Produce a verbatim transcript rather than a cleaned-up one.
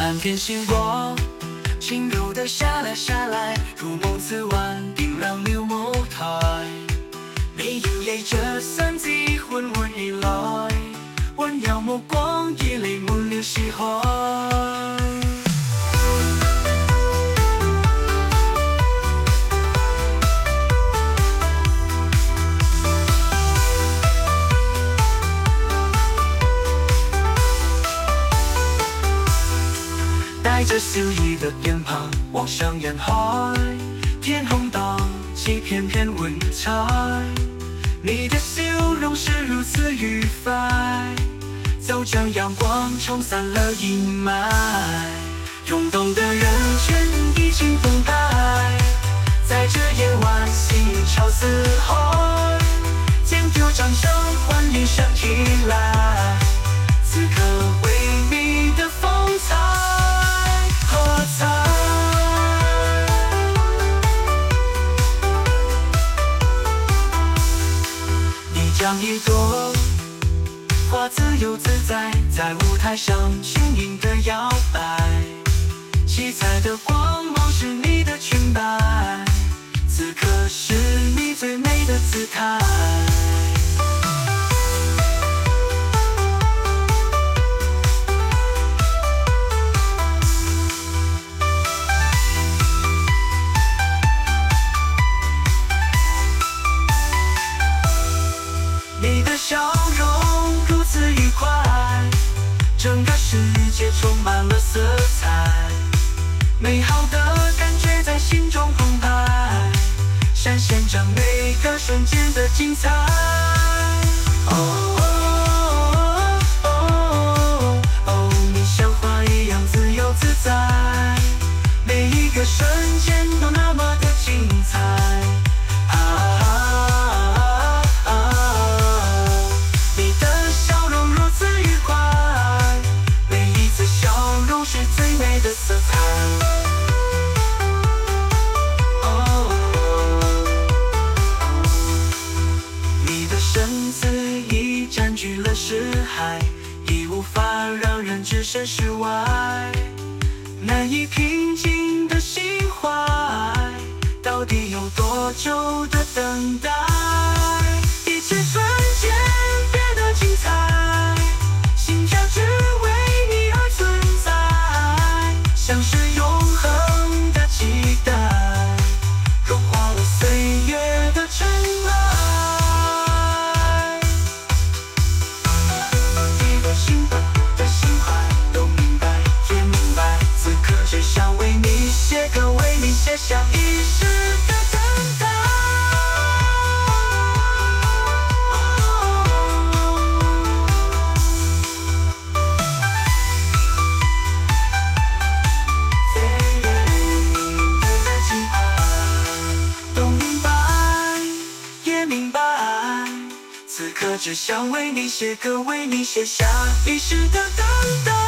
满天星光，轻柔的下来下来，如梦似幻，定让了舞台。你搖曳着身子緩緩而來，溫柔目光已彌滿了視海。带着笑意的鞭炮望向远海，天空荡起片片云彩。你的笑容是如此愉快，就将阳光冲散了阴霾。涌动的人群已经澎湃，在这夜晚心潮似海，尖叫掌声欢迎响起来，此刻为你的风采喝彩。你将一朵花自由自在，在舞台上轻盈的摇摆，七彩的光芒是你的裙摆，此刻是你最美的姿态。你的笑容如此愉快，整个世界充满了色彩，美好的感觉在心中澎湃，闪现着每个瞬间的精彩。哦哦哦哦哦，你像花一样自由自在，每一个瞬间都那么的精彩。视海已无法让人置身事外，难以平静的心怀，到底有多久的等待？一切瞬间变得精彩，心跳只为你而存在，像是永恒的期待，融化了岁月的尘埃。写下一世的等待。都明白，也明白，此刻只想为你写歌，为你写下一世的等待。